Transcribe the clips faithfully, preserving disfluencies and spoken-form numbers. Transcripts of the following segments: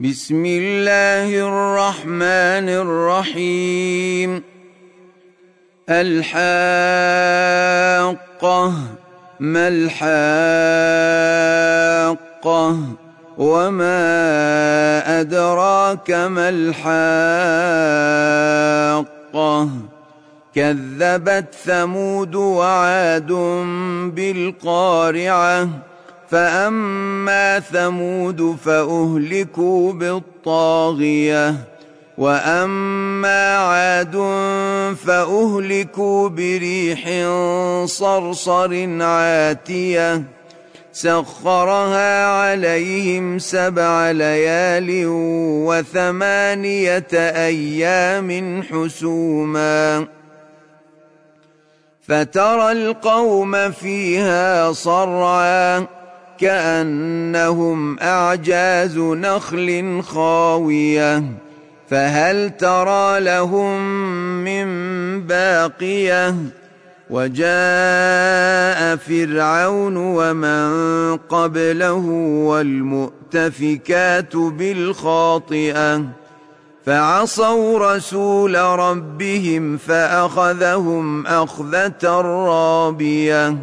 بسم الله الرحمن الرحيم. الحاقة ما الحاقة وما أدراك ما الحاقة كذبت ثمود وعاد بالقارعة فأما ثمود فأهلكوا بالطاغية وأما عاد فأهلكوا بريح صرصر عاتية سخرها عليهم سبع ليال وثمانية أيام حسوما فترى القوم فيها صرعا كأنهم أعجاز نخل خاوية فهل ترى لهم من باقية وجاء فرعون ومن قبله والمؤتفكات بالخاطئة فعصوا رسول ربهم فأخذهم أخذة رابية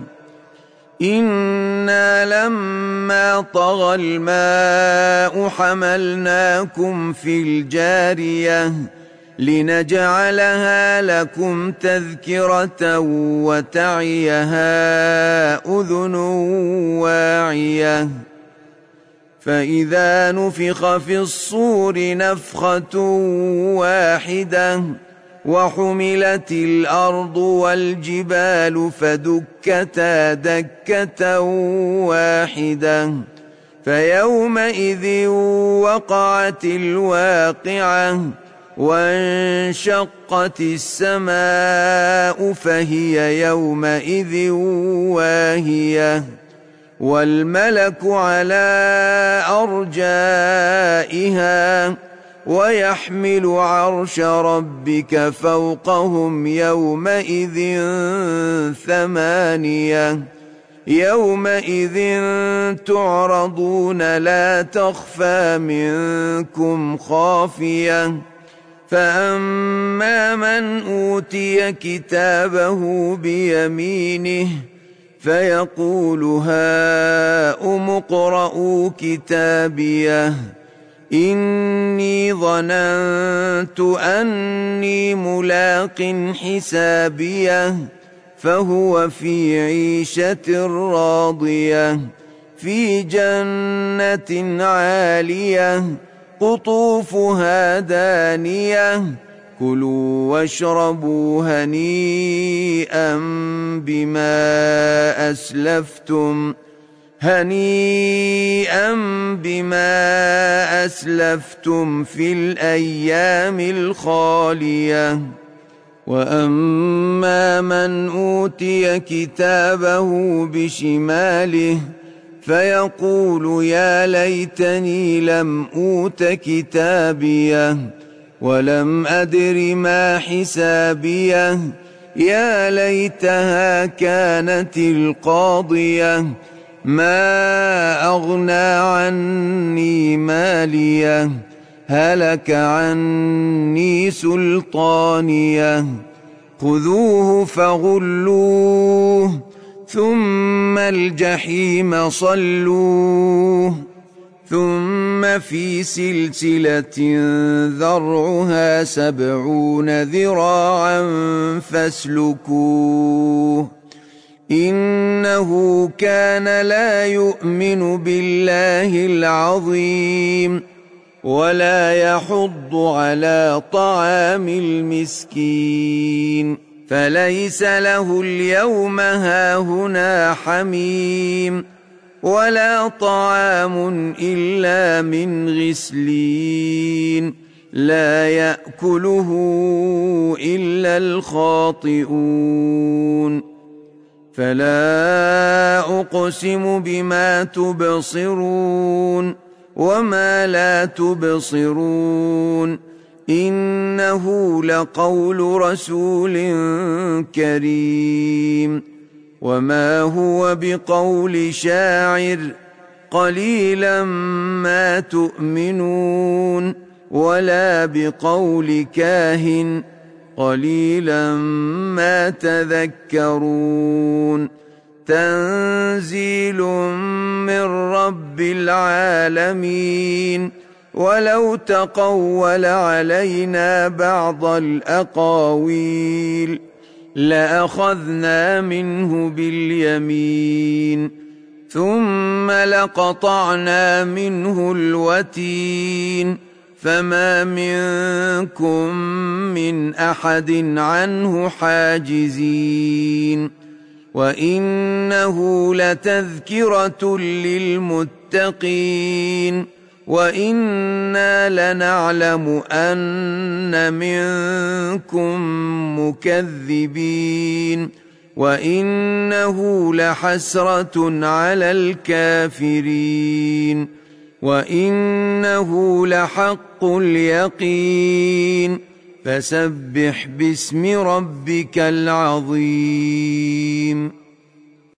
إنا لما طغى الماء حملناكم في الجارية لنجعلها لكم تذكرة وتعيها أذن واعية فإذا نفخ في الصور نفخة واحدة وحملت الأرض والجبال فدكتا دكة واحدة فيومئذ وقعت الواقعة وانشقت السماء فهي يومئذ واهية والملك على أرجائها ويحمل عرش ربك فوقهم يومئذ ثمانية يومئذ تعرضون لا تخفى منكم خافية فأما من أوتي كتابه بيمينه فيقول هاؤم اقرءوا كتابيه إني ظننت أني ملاق حسابيه فهو في عيشة راضية في جنة عالية قطوفها دانية كلوا واشربوا هنيئا بما أسلفتم هنيئا بما أسلفتم في الأيام الخالية وأما من أوتي كتابه بشماله فيقول يا ليتني لم أوت كتابيه ولم أدر ما حسابيه يا ليتها كانت القاضية ما أغنى عني ماليه هلك عني سلطانيه خذوه فغلوه ثم الجحيم صلوه ثم في سلسلة ذرعها سبعون ذراعا فاسلكوه إنه كان لا يؤمن بالله العظيم ولا يحض على طعام المسكين فليس له اليوم هاهنا حميم ولا طعام إلا من غسلين لا يأكله إلا الخاطئون فلا أقسم بما تبصرون وما لا تبصرون إنه لقول رسول كريم وما هو بقول شاعر قليلا ما تؤمنون ولا بقول كاهن قليلا ما تذكرون تنزيل من رب العالمين ولو تقول علينا بعض الأقاويل لأخذنا منه باليمين ثم لقطعنا منه الوتين فما منكم من أحد عنه حاجزين وإنه لتذكرة للمتقين وإنا لنعلم أن منكم مكذبين وإنه لحسرة على الكافرين وإنه لحق اليقين فسبح باسم ربك العظيم.